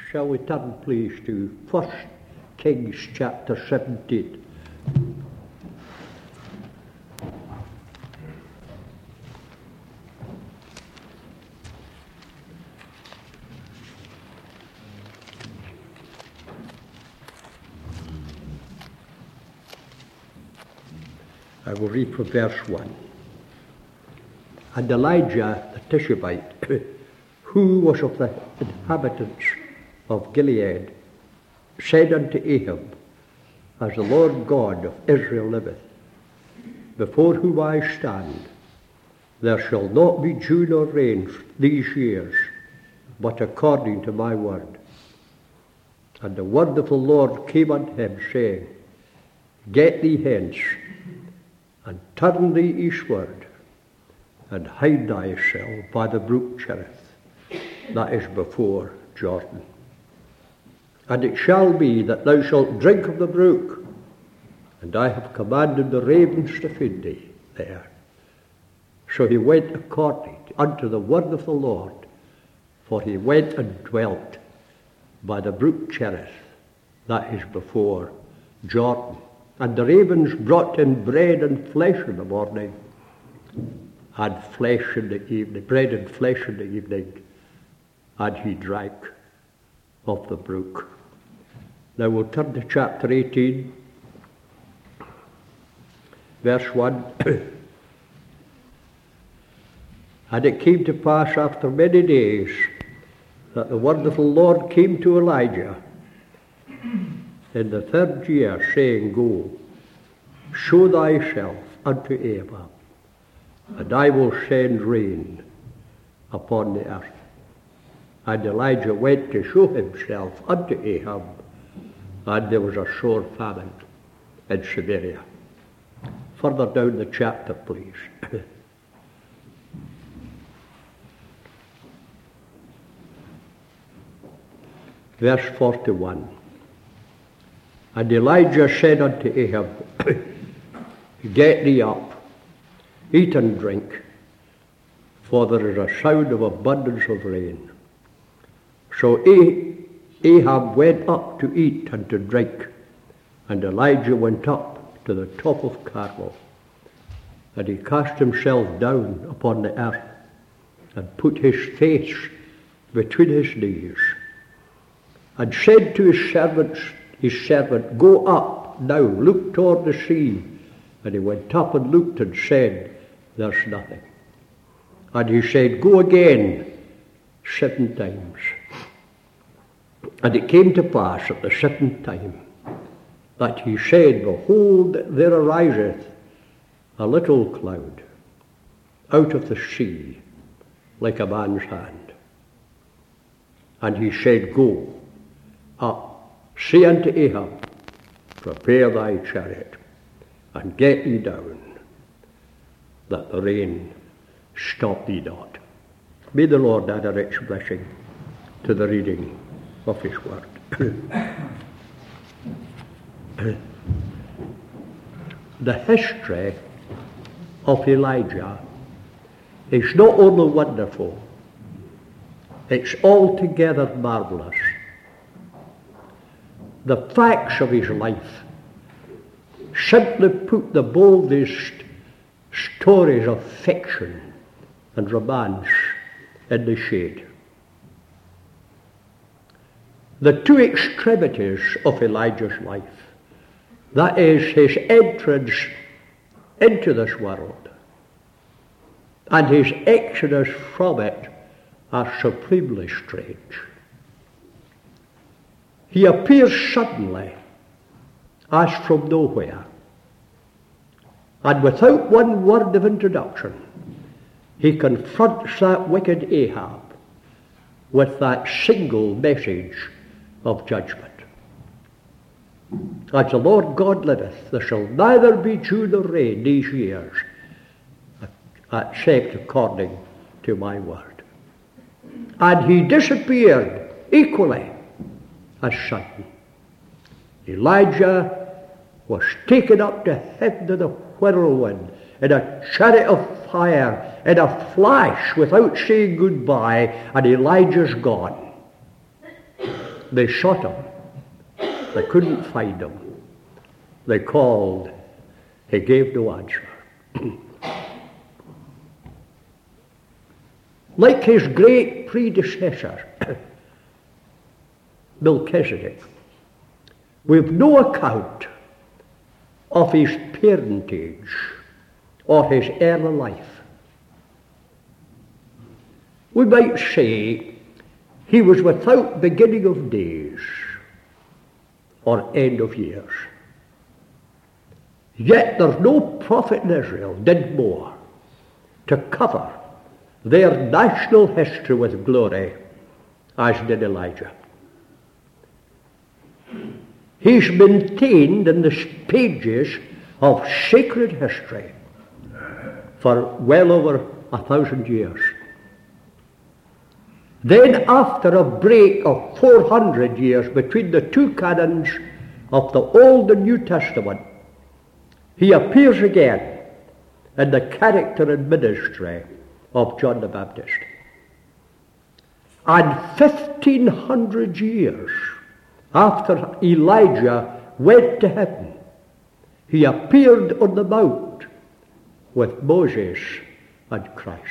Shall we turn, please, to 1 Kings chapter 17. I will read from verse 1. And Elijah the Tishbite, who was of the inhabitants of Gilead, said unto Ahab, As the Lord God of Israel liveth, before whom I stand, there shall not be dew nor rain these years, but according to my word. And the word of the Lord came unto him, saying, Get thee hence, and turn thee eastward, and hide thyself by the brook Cherith, that is before Jordan. And it shall be that thou shalt drink of the brook, and I have commanded the ravens to feed thee there. So he went according unto the word of the Lord, for he went and dwelt by the brook Cherith, that is before Jordan. And the ravens brought him bread and flesh in the morning, and flesh in the evening, bread and flesh in the evening, and he drank of the brook. Now we'll turn to chapter 18, verse 1. And it came to pass after many days that the word of the Lord came to Elijah in the 3rd year, saying, Go, show thyself unto Ahab, and I will send rain upon the earth. And Elijah went to show himself unto Ahab, and there was a sore famine in Samaria. Further down the chapter, please. Verse 41. And Elijah said unto Ahab, Get thee up, eat and drink, for there is a sound of abundance of rain. So Ahab went up to eat and to drink, and Elijah went up to the top of Carmel, and he cast himself down upon the earth, and put his face between his knees, and said to his servant, Go up now, look toward the sea. And he went up and looked and said, There's nothing. And he said, Go again 7 times. And it came to pass at the 7th time that he said, Behold, there ariseth a little cloud out of the sea, like a man's hand. And he said, Go up, say unto Ahab, Prepare thy chariot, and get thee down, that the rain stop thee not. May the Lord add a rich blessing to the reading of his word. The history of Elijah is not only wonderful, it's altogether marvelous. The facts of his life simply put the boldest stories of fiction and romance in the shade. The two extremities of Elijah's life, that is his entrance into this world and his exodus from it, are supremely strange. He appears suddenly, as from nowhere, and without one word of introduction, he confronts that wicked Ahab with that single message of judgment. As the Lord God liveth, there shall neither be dew nor rain these years, except according to my word. And he disappeared equally as sudden. Elijah was taken up to heaven in a whirlwind, in a chariot of fire, in a flash, without saying goodbye, and Elijah's gone. They shot him. They couldn't find him. They called. He gave no answer. Like his great predecessor, Melchizedek, we've no account of his parentage or his early life. We might say he was without beginning of days or end of years. Yet there's no prophet in Israel did more to cover their national history with glory as did Elijah. He's maintained in the pages of sacred history for well over 1,000 years. Then after a break of 400 years between the two canons of the Old and New Testament, he appears again in the character and ministry of John the Baptist. And 1,500 years after Elijah went to heaven, he appeared on the mount with Moses and Christ.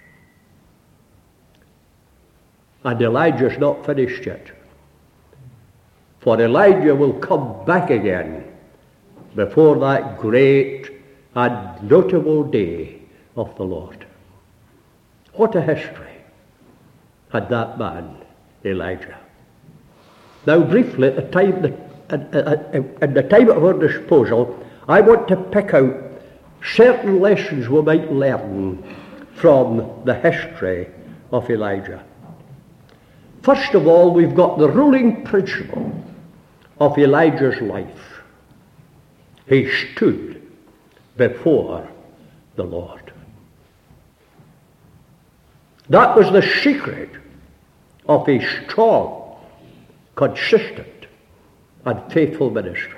And Elijah's not finished yet. For Elijah will come back again before that great and notable day of the Lord. What a history had that man, Elijah. Now briefly, at the time at our disposal, I want to pick out certain lessons we might learn from the history of Elijah. First of all, we've got the ruling principle of Elijah's life. He stood before the Lord. That was the secret of his strong, consistent, and faithful ministry.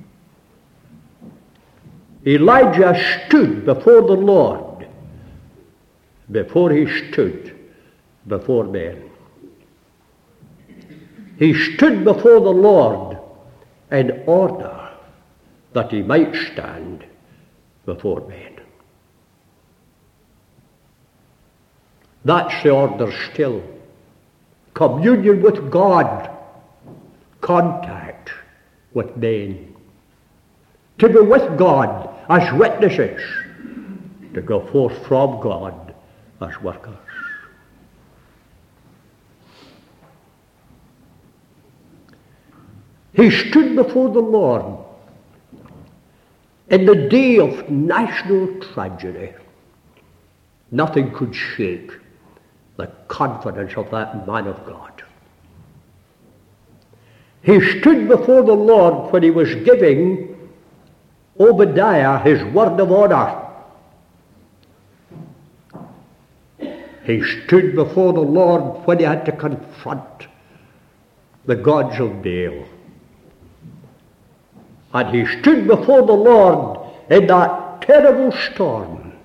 Elijah stood before the Lord before he stood before men. He stood before the Lord in order that he might stand before men. That's the order still. Communion with God, contact with men. To be with God as witnesses, to go forth from God as workers. He stood before the Lord in the day of national tragedy. Nothing could shake the confidence of that man of God. He stood before the Lord when he was giving Obadiah his word of honor. He stood before the Lord when he had to confront the gods of Baal. And he stood before the Lord in that terrible storm,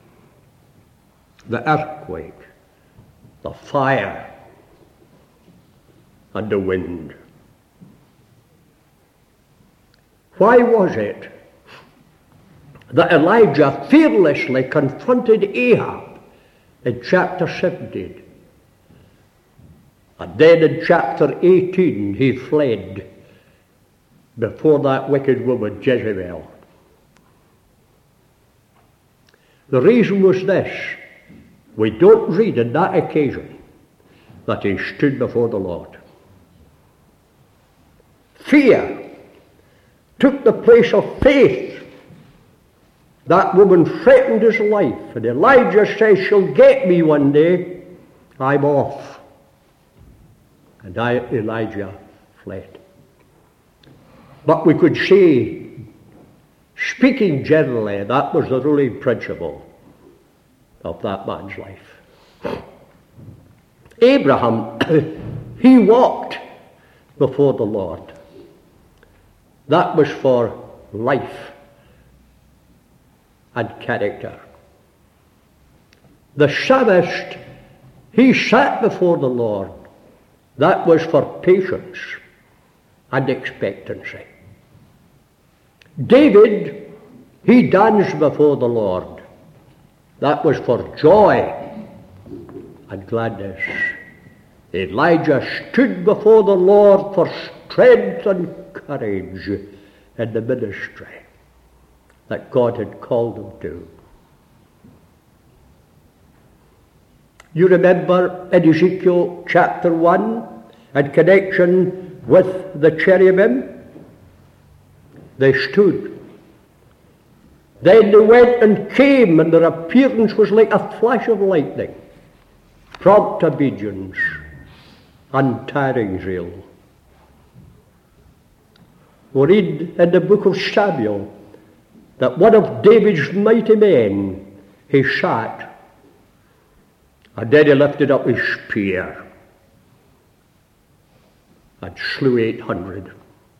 the earthquake, the fire, and the wind. Why was it that Elijah fearlessly confronted Ahab in chapter 17? And then in chapter 18 he fled before that wicked woman Jezebel. The reason was this: we don't read on that occasion that he stood before the Lord. Fear took the place of faith. That woman threatened his life, and Elijah says, she'll get me one day. I'm off. And Elijah fled. But we could say, speaking generally, that was the ruling principle of that man's life. Abraham, he walked before the Lord. That was for life and character. The psalmist, he sat before the Lord That was for patience and expectancy. David, he danced before the Lord. That was for joy and gladness. Elijah stood before the Lord for strength and courage in the ministry that God had called him to. You remember in Ezekiel chapter 1, in connection with the cherubim, they stood. Then they went and came, and their appearance was like a flash of lightning, prompt obedience, untiring zeal. We read in the book of Samuel that one of David's mighty men, he sat, and then he lifted up his spear and slew 800.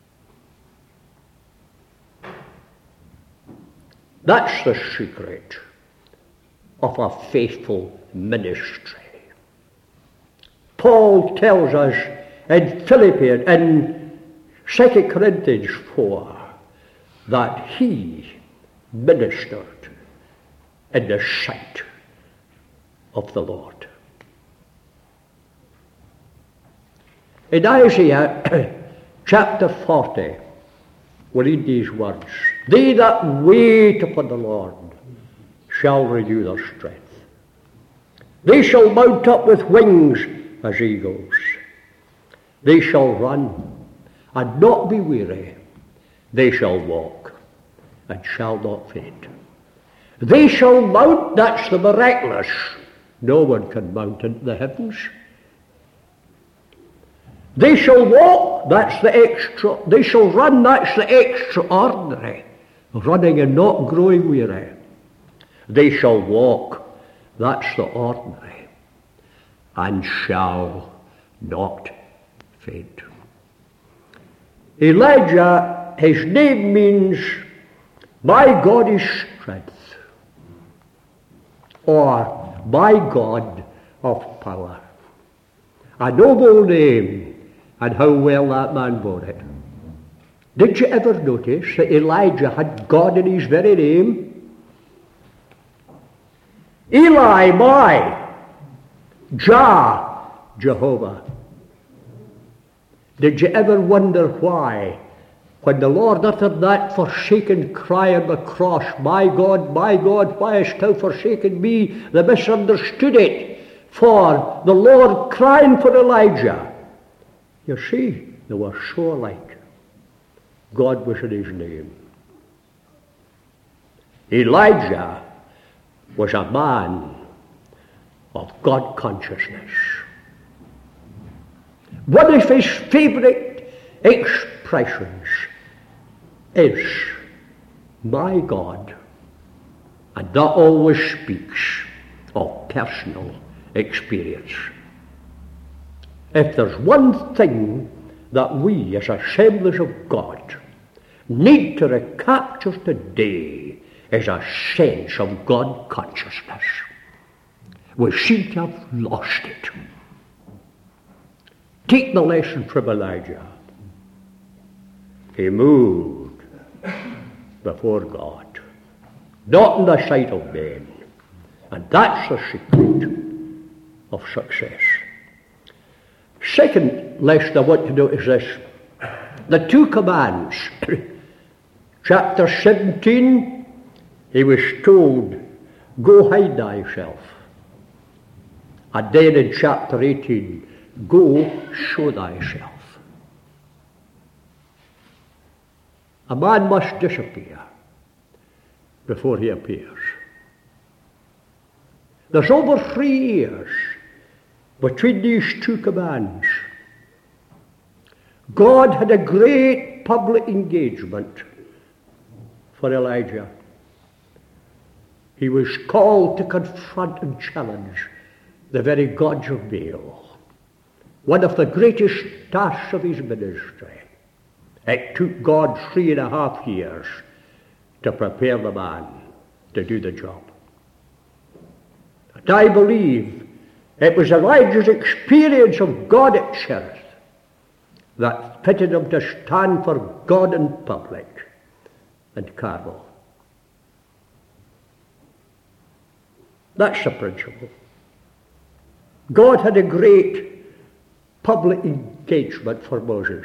That's the secret of a faithful ministry. Paul tells us in Philippians, in 2 Corinthians 4, that he ministered in the sight of the Lord. In Isaiah chapter 40, we read these words: "They that wait upon the Lord shall renew their strength. They shall mount up with wings as eagles. They shall run and not be weary. They shall walk and shall not faint. They shall mount," that's the miraculous. No one can mount into the heavens. They shall walk, that's the extra. They shall run, that's the extraordinary. Running and not growing weary. They shall walk, that's the ordinary, and shall not faint. Elijah, his name means "my God is strength," or "my God of power." A noble name, and how well that man bore it. Did you ever notice that Elijah had God in his very name? Eli, my, Jah, Jehovah. Did you ever wonder why, when the Lord uttered that forsaken cry on the cross, my God, why hast thou forsaken me?" They misunderstood it for the Lord crying for Elijah. You see, they were so alike. God was in his name. Elijah was a man of God consciousness. One of his favorite expressions is "my God," and that always speaks of personal experience. If there's one thing that we as Assemblies of God need to recapture today, is a sense of God consciousness. We seem to have lost it. Take the lesson from Elijah. He moved before God, not in the sight of men. And that's the secret of success. Second lesson I want to note is this: the two commands. Chapter 17, he was told, "Go hide thyself." And then in chapter 18, "Go show thyself." A man must disappear before he appears. There's over 3 years between these two commands. God had a great public engagement for Elijah. He was called to confront and challenge the very gods of Baal. One of the greatest tasks of his ministry. It took God 3.5 years to prepare the man to do the job. And I believe It was Elijah's experience of God at Cherith that fitted him to stand for God in public in Carmel. That's the principle. God had a great public engagement for Moses.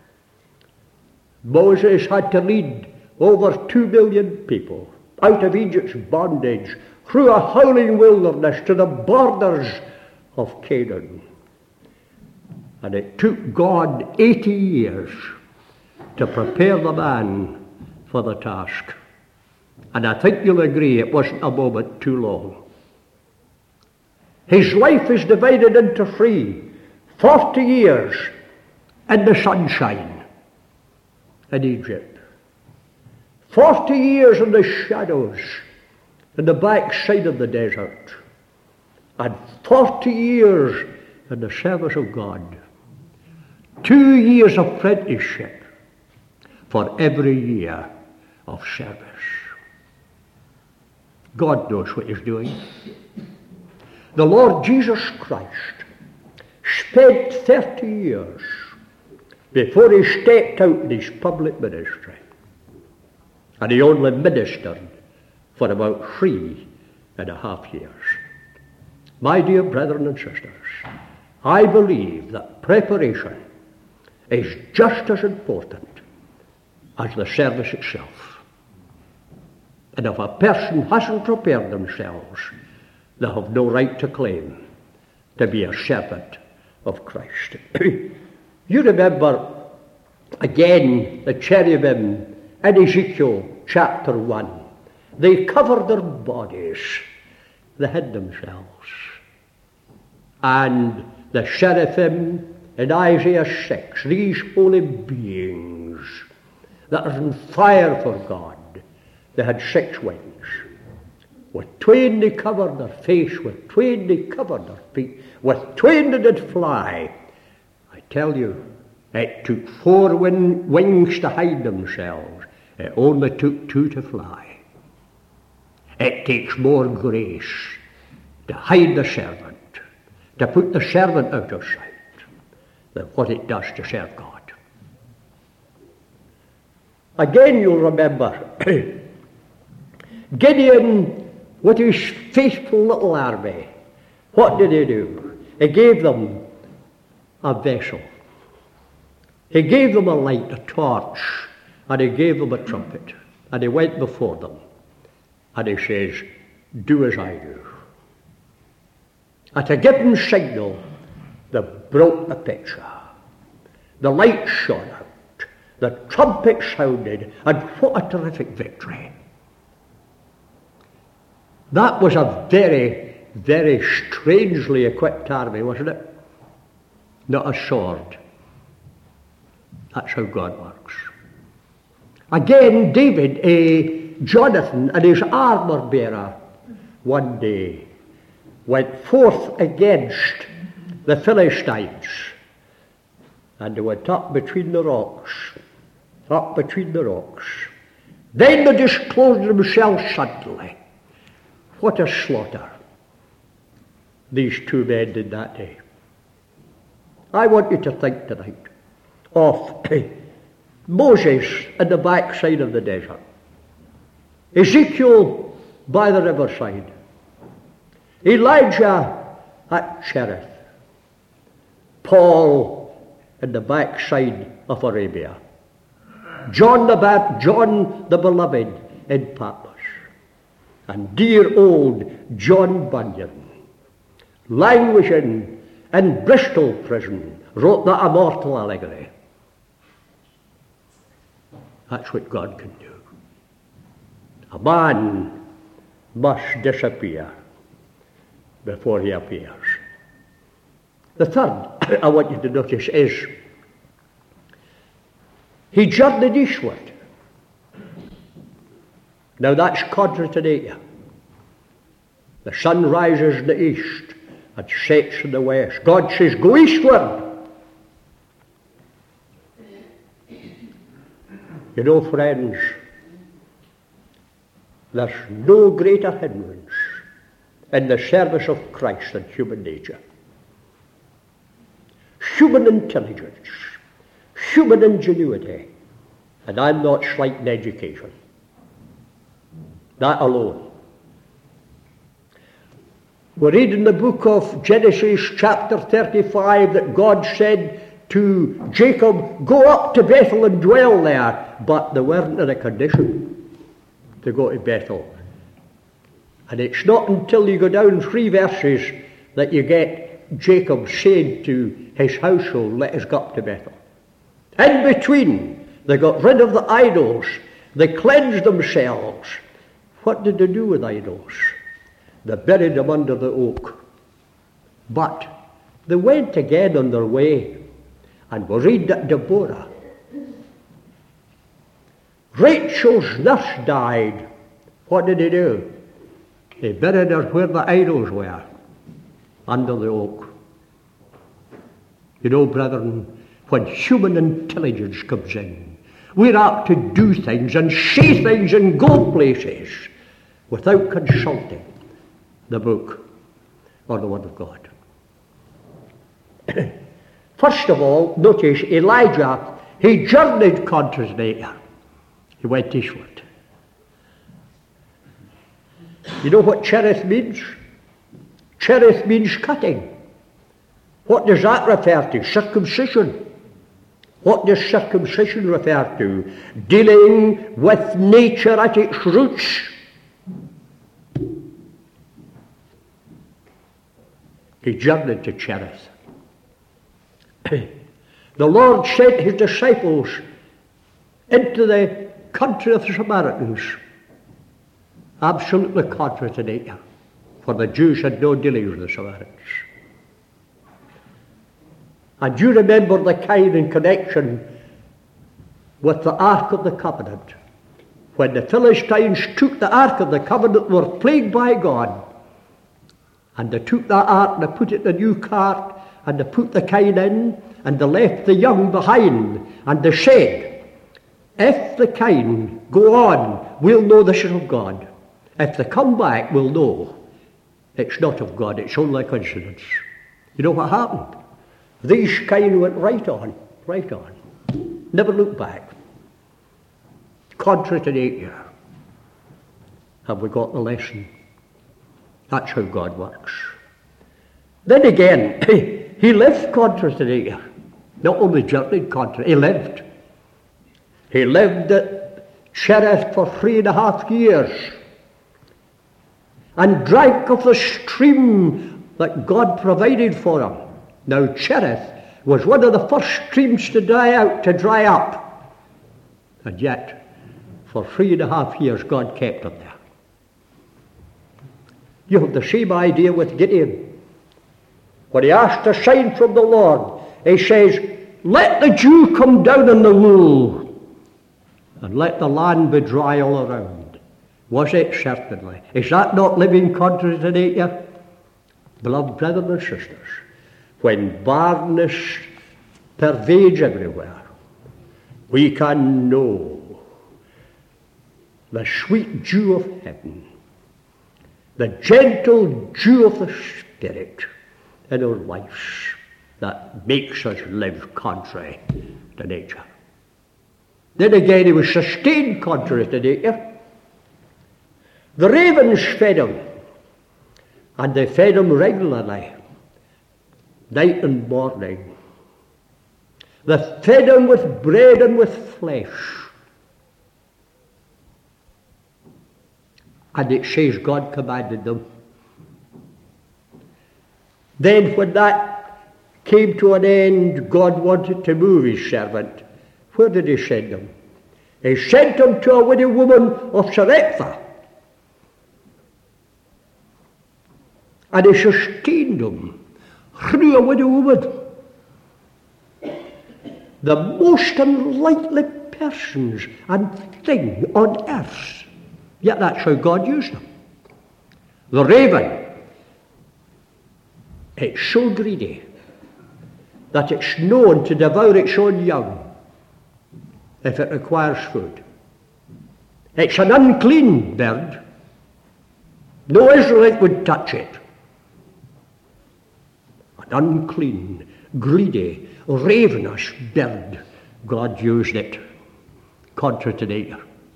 Moses had to lead over 2 million people out of Egypt's bondage through a howling wilderness to the borders of Canaan. And it took God 80 years to prepare the man for the task. And I think you'll agree it wasn't a moment too long. His life is divided into 3. 40 years in the sunshine in Egypt. 40 years in the shadows in the backside of the desert. And 40 years in the service of God. 2 years of apprenticeship for every year of service. God knows what he's doing. The Lord Jesus Christ spent 30 years before he stepped out in his public ministry. And he only ministered for about 3.5 years. My dear brethren and sisters, I believe that preparation is just as important as the service itself. And if a person hasn't prepared themselves, they have no right to claim to be a servant of Christ. You remember again the cherubim in Ezekiel chapter 1. They covered their bodies, they hid themselves. And the seraphim in Isaiah 6, these holy beings that are on fire for God, they had 6 wings. With 2 they covered their face, with 2 they covered their feet, with 2 they did fly. I tell you, it took 4 wings to hide themselves. It only took 2 to fly. It takes more grace to hide the servant, to put the servant out of sight, than what it does to serve God. Again, you'll remember Gideon with his faithful little army. What did he do? He gave them a vessel. He gave them a light, a torch, and he gave them a trumpet. And he went before them. And he says, do as I do. At a given signal, they broke the picture. The light shone out. The trumpet sounded. And what a terrific victory. That was a very, very strangely equipped army, wasn't it? Not a sword. That's how God works. Again, David, Jonathan and his armor bearer one day went forth against the Philistines, and they went up between the rocks. Then they disclosed themselves suddenly. What a slaughter these 2 men did that day. I want you to think tonight of Moses in the backside of the desert, Ezekiel by the riverside, Elijah at Cherith, Paul in the backside of Arabia, John the Beloved in Patmos, and dear old John Bunyan, languishing in Bristol prison, wrote the immortal allegory. That's what God can do. A man must disappear before he appears. The third I want you to notice is he journeyed eastward. Now that's contrary to nature. The sun rises in the east and sets in the west. God says, go eastward. You know, friends, there's no greater hindrance in the service of Christ and human nature. Human intelligence, human ingenuity, and I'm not slighting education. That alone. We read in the book of Genesis chapter 35 that God said to Jacob, go up to Bethel and dwell there, but they weren't in a condition to go to Bethel. And it's not until you go down 3 verses that you get Jacob saying to his household, let us go up to Bethel. In between, they got rid of the idols. They cleansed themselves. What did they do with idols? They buried them under the oak. But they went again on their way. And we read that Deborah, Rachel's nurse, died. What did he do? He buried her where the idols were, under the oak. You know, brethren, when human intelligence comes in, we're apt to do things and say things and go places without consulting the book or the Word of God. First of all, notice Elijah, he journeyed contrary to nature. He went eastward. You know what cherith means? Cherith means cutting. What does that refer to? Circumcision. What does circumcision refer to? Dealing with nature at its roots. He journeyed to Cherith. The Lord sent his disciples into the country of the Samaritans, absolutely contrary to nature, for the Jews had no dealings with the Samaritans. And you remember the kind in connection with the Ark of the Covenant. When the Philistines took the Ark of the Covenant, were plagued by God. And they took that ark and they put it in a new cart and they put the kine in and they left the young behind. And they said, if the kine go on, we'll know this is of God. If they come back, we'll know it's not of God, it's only a coincidence. You know what happened? These kine went right on, never looked back. Contrary to nature. Have we got the lesson? That's how God works. Then again, he lived contrary to nature. Not only journeyed contrary, he lived. He lived at Cherith for 3.5 years and drank of the stream that God provided for him. Now Cherith was one of the first streams to dry up. And yet, for 3.5 years, God kept him there. You have the same idea with Gideon. When he asked a sign from the Lord, he says, let the dew come down in the wool, and let the land be dry all around. Was it? Certainly. Is that not living contrary to nature? Beloved brethren and sisters, when barrenness pervades everywhere, we can know the sweet dew of heaven, the gentle dew of the Spirit in our lives that makes us live contrary to nature. Then again, he was sustained contrary to nature. The ravens fed him, and they fed him regularly, night and morning. They fed him with bread and with flesh. And it says God commanded them. Then when that came to an end, God wanted to move his servant. Where did he send him? He sent him to a widow woman of Sarepta. And he sustained him through a widow woman. The most unlikely persons and thing on earth. Yet that's how God used them. The raven, it's so greedy that it's known to devour its own young if it requires food. It's an unclean bird, No Israelite would touch it. An unclean, greedy, ravenous bird, God used it, contrary to nature.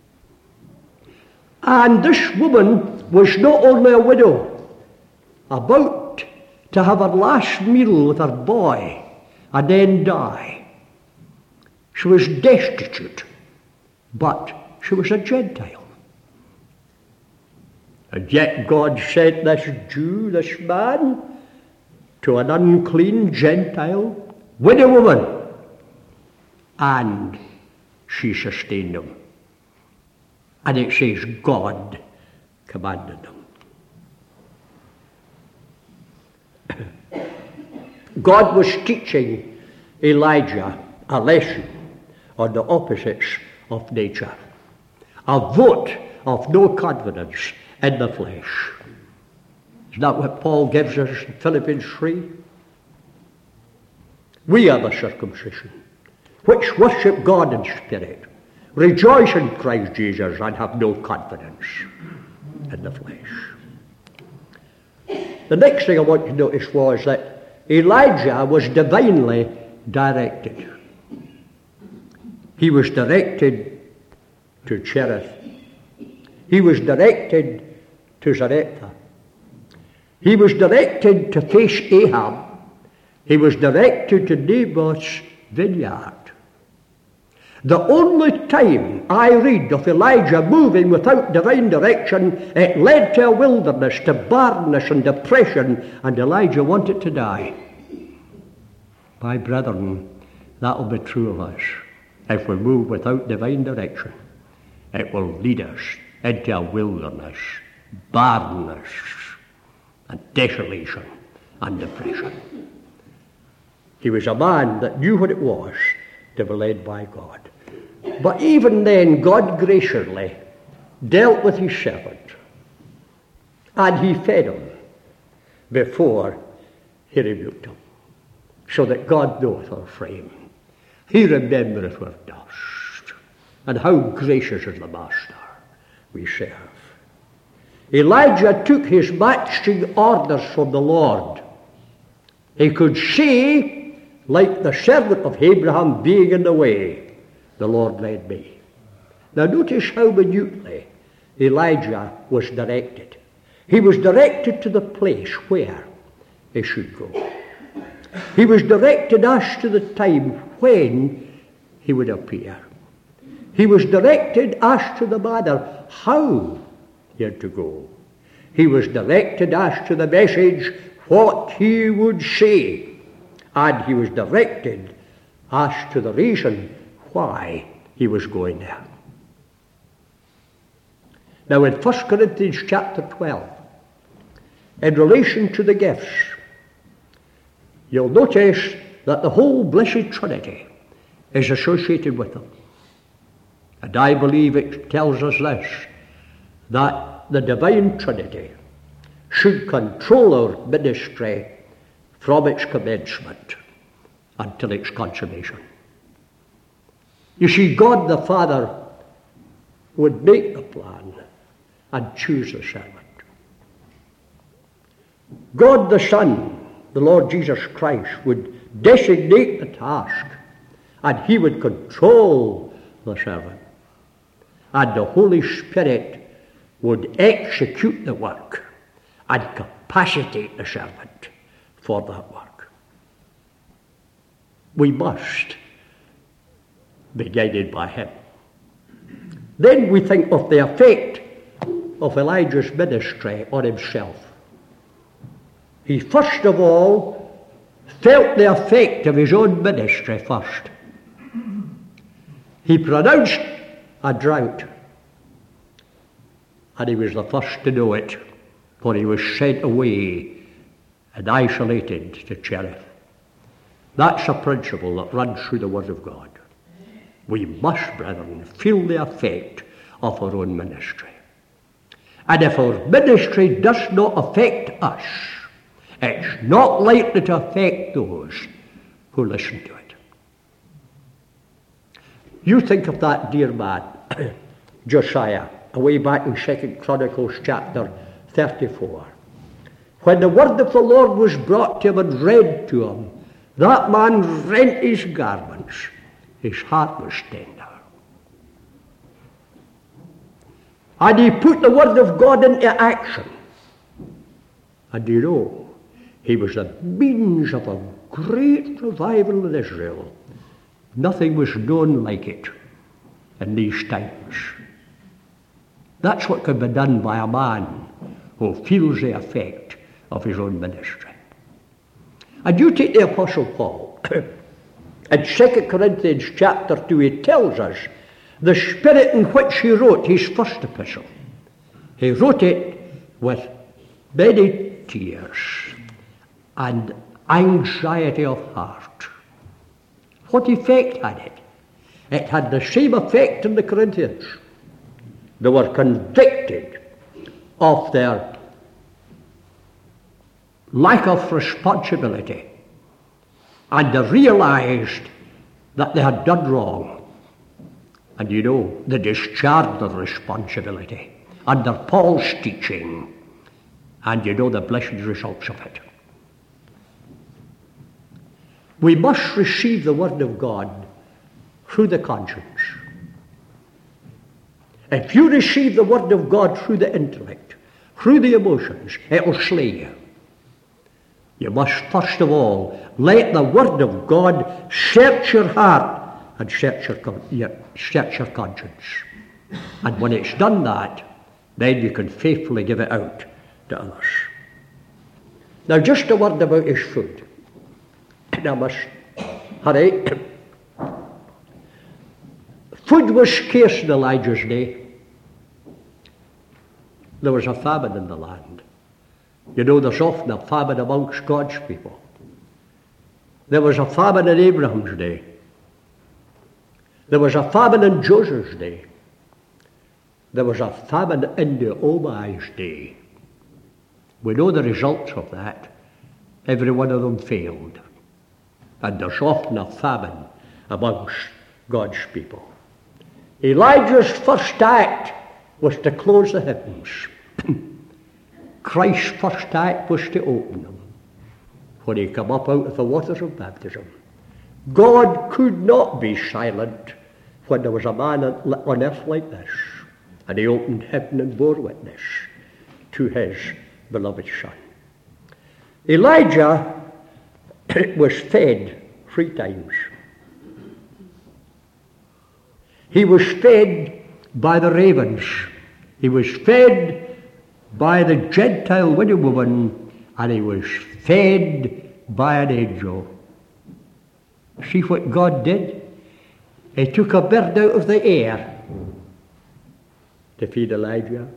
And this woman was not only a widow, about to have her last meal with her boy and then die. She was destitute, but she was a Gentile. And yet God sent this Jew, this man, to an unclean Gentile widow woman, and she sustained him. And it says God commanded them. God was teaching Elijah a lesson on the opposites of nature, a vote of no confidence in the flesh. Is that what Paul gives us in Philippians 3? We are the circumcision, which worship God in spirit, rejoice in Christ Jesus, and have no confidence in the flesh. The next thing I want you to notice was that Elijah was divinely directed. He was directed to Cherith. He was directed to Zarephath. He was directed to face Ahab. He was directed to Naboth's vineyard. The only time I read of Elijah moving without divine direction, it led to a wilderness, to barrenness and depression, and Elijah wanted to die. My brethren, that will be true of us. If we move without divine direction, it will lead us into a wilderness, barrenness, and desolation and depression. He was a man that knew what it was to be led by God. But even then, God graciously dealt with his servant, and he fed him before he rebuked him, so that God knoweth our frame. He remembereth our dust, and how gracious is the Master we serve. Elijah took his marching orders from the Lord. He could see, like the servant of Abraham being in the way, the Lord led me. Now notice how minutely Elijah was directed. He was directed to the place where he should go. He was directed as to the time when he would appear. He was directed as to the manner how he had to go. He was directed as to the message, what he would say. And he was directed as to the reason why he was going there. Now in 1 Corinthians chapter 12, in relation to the gifts, you'll notice that the whole Blessed Trinity is associated with them. And I believe it tells us this, that the Divine Trinity should control our ministry from its commencement until its consummation. You see, God the Father would make the plan and choose the servant. God the Son, the Lord Jesus Christ, would designate the task, and he would control the servant. And the Holy Spirit would execute the work and capacitate the servant for that work. We must be guided by him. Then we think of the effect of Elijah's ministry on himself. He first of all felt the effect of his own ministry first. He pronounced a drought, and he was the first to know it, for he was sent away and isolated to Cherith. That's a principle that runs through the Word of God. We must, brethren, feel the effect of our own ministry. And if our ministry does not affect us, it's not likely to affect those who listen to it. You think of that dear man, Josiah, away back in 2 Chronicles chapter 34. When the word of the Lord was brought to him and read to him, that man rent his garments. His heart was tender. And he put the word of God into action. And you know, he was the means of a great revival in Israel. Nothing was known like it in these times. That's what can be done by a man who feels the effect of his own ministry. And you take the Apostle Paul. In 2 Corinthians chapter 2, he tells us the spirit in which he wrote his first epistle. He wrote it with many tears and anxiety of heart. What effect had it? It had the same effect in the Corinthians. They were convicted of their lack of responsibility, and they realized that they had done wrong. And you know, they discharged their responsibility under Paul's teaching, and you know the blessed results of it. We must receive the word of God through the conscience. If you receive the word of God through the intellect, through the emotions, it will slay you. You must first of all let the word of God search your heart and search your conscience. And when it's done that, then you can faithfully give it out to others. Now just a word about his food. And I must hurry. Food was scarce in Elijah's day. There was a famine in the land. You know, there's often a famine amongst God's people. There was a famine in Abraham's day. There was a famine in Joseph's day. There was a famine in Naomi's day. We know the results of that. Every one of them failed. And there's often a famine amongst God's people. Elijah's first act was to close the heavens. Christ's first act was to open them when he came up out of the waters of baptism. God could not be silent when there was a man on earth like this, and he opened heaven and bore witness to his beloved Son. Elijah was fed 3 times. He was fed by the ravens. He was fed by the Gentile widow woman, and he was fed by an angel. See what God did? He took a bird out of the air to feed Elijah.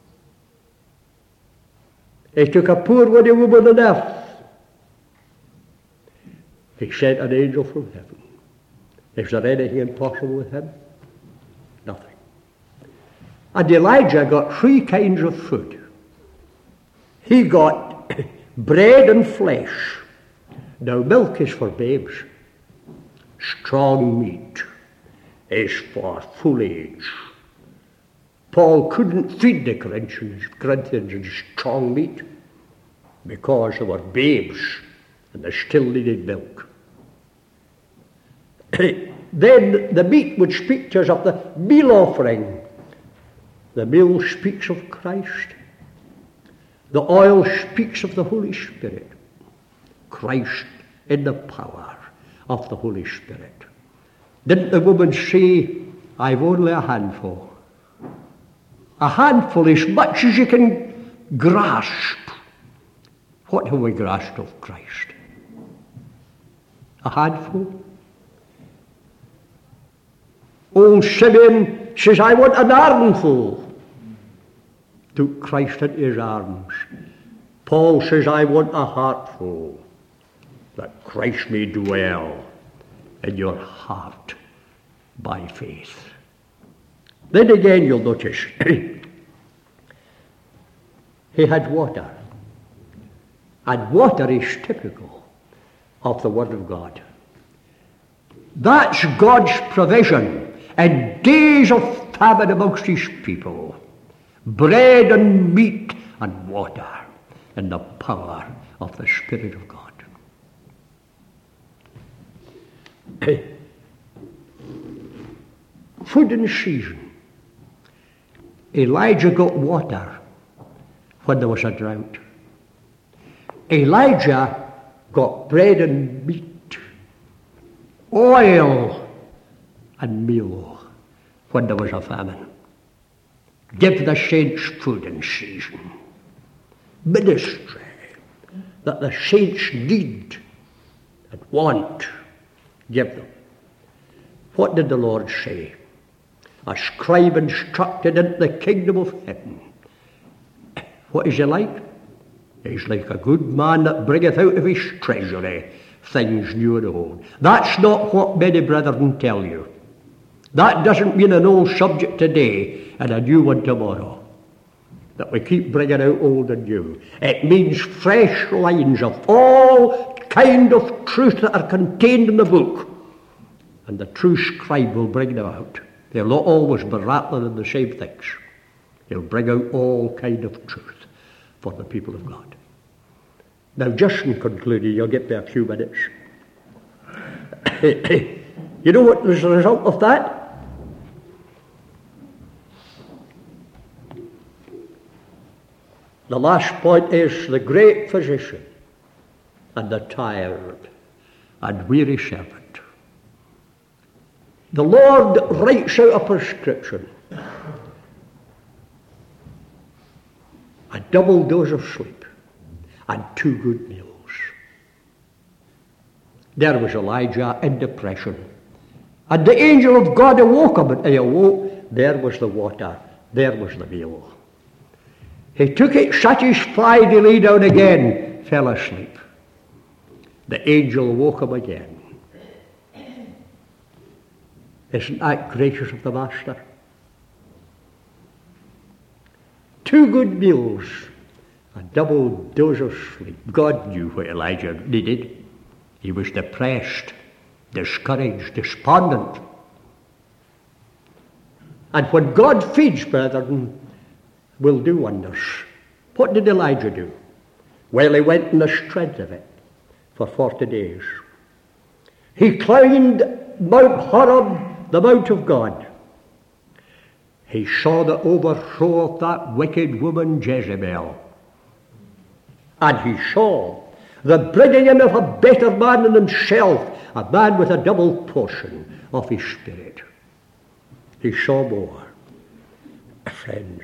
He took a poor widow woman on earth. He sent an angel from heaven. Is there anything impossible with him? Nothing. And Elijah got 3 kinds of food. He got bread and flesh. Now milk is for babes. Strong meat is for full age. Paul couldn't feed the Corinthians in strong meat because they were babes and they still needed milk. Then the meat would speak to us of the meal offering. The meal speaks of Christ. The oil speaks of the Holy Spirit. Christ in the power of the Holy Spirit. Didn't the woman say, I've only a handful? A handful is much as you can grasp. What have we grasped of Christ? A handful? Old Simeon says, I want an armful. Took Christ into his arms. Paul says, I want a heartful, that Christ may dwell in your heart by faith. Then again you'll notice, he had water. And water is typical of the Word of God. That's God's provision in days of famine amongst his people. Bread and meat and water in the power of the Spirit of God. Food in season. Elijah got water when there was a drought. Elijah got bread and meat, oil and meal when there was a famine. Give the saints food in season. Ministry that the saints need and want, give them. What did the Lord say? A scribe instructed into the kingdom of heaven. What is he like? He's like a good man that bringeth out of his treasury things new and old. That's not what many brethren tell you. That doesn't mean an old subject today and a new one tomorrow, that we keep bringing out old and new. It means fresh lines of all kind of truth that are contained in the book, and the true scribe will bring them out. They'll not always be rattling in the same things. He'll bring out all kind of truth for the people of God. Now, just in concluding, you'll get me a few minutes. You know what was the result of that? The last point is the great physician and the tired and weary servant. The Lord writes out a prescription. A double dose of sleep and 2 good meals. There was Elijah in depression. And the angel of God awoke him, and he awoke. There was the water. There was the meal. He took it satisfied, he lay down again, fell asleep. The angel woke him again. Isn't that gracious of the Master? 2 good meals, a double dose of sleep. God knew what Elijah needed. He was depressed, discouraged, despondent. And when God feeds, brethren, will do wonders. What did Elijah do? Well, he went in the strength of it for 40 days. He climbed Mount Horeb, the Mount of God. He saw the overthrow of that wicked woman Jezebel. And he saw the bringing in of a better man than himself, a man with a double portion of his spirit. He saw more. Friends,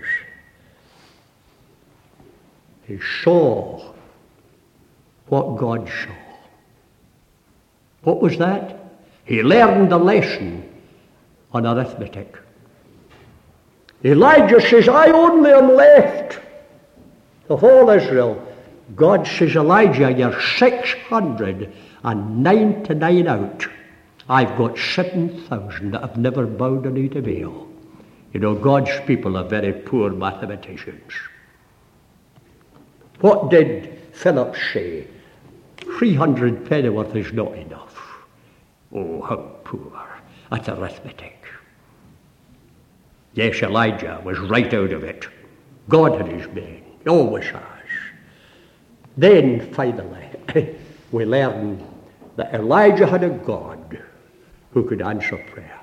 he saw what God saw. What was that? He learned the lesson on arithmetic. Elijah says, I only am left of all Israel. God says, Elijah, you're 699 out. I've got 7,000 that have never bowed a knee to Baal. You know, God's people are very poor mathematicians. What did Philip say? 300 pennyworth is not enough. Oh, how poor. That's arithmetic. Yes, Elijah was right out of it. God had his men. He always has. Then, finally, we learn that Elijah had a God who could answer prayer.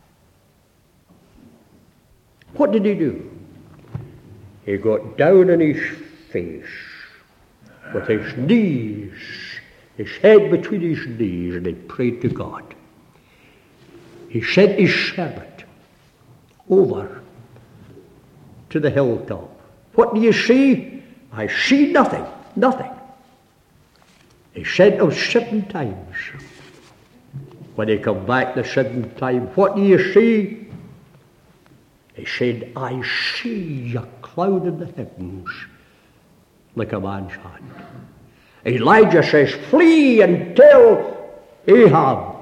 What did he do? He got down on his face with his knees, his head between his knees, and he prayed to God. He sent his servant over to the hilltop. What do you see? I see nothing, nothing. He sent him 7 times. When he come back the 7th time, what do you see? He said, I see a cloud in the heavens like a man's hand. Elijah says, flee and tell Ahab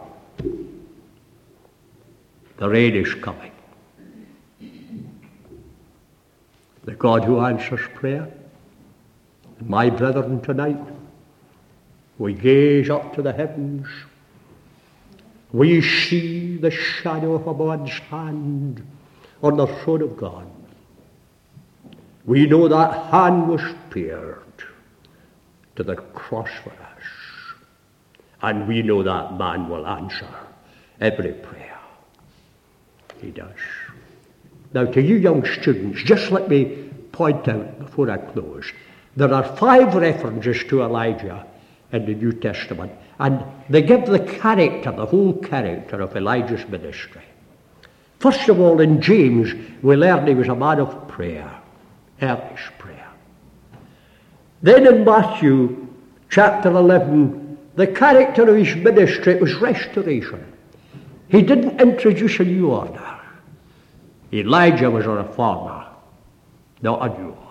the rain is coming. The God who answers prayer. My brethren, tonight, we gaze up to the heavens. We see the shadow of a man's hand on the throne of God. We know that hand was pierced to the cross for us. And we know that man will answer every prayer. He does. Now to you young students, just let me point out before I close, there are 5 references to Elijah in the New Testament, and they give the character, the whole character of Elijah's ministry. First of all, in James, we learn he was a man of prayer, earnest prayer. Then in Matthew chapter 11, the character of his ministry was restoration. He didn't introduce a new order. Elijah was a reformer, not a new order.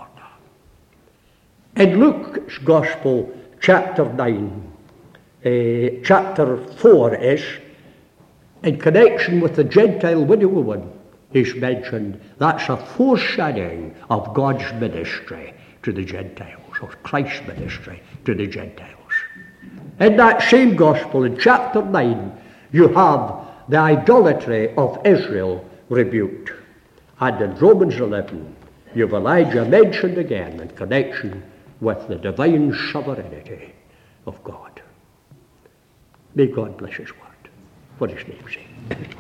In Luke's Gospel, chapter 9, chapter 4 is, in connection with the Gentile widow woman, is mentioned. That's a foreshadowing of God's ministry to the Gentiles, of Christ's ministry to the Gentiles. In that same Gospel, in chapter 9, you have the idolatry of Israel rebuked. And in Romans 11, you have Elijah mentioned again in connection with the divine sovereignty of God. May God bless his word for his name's sake.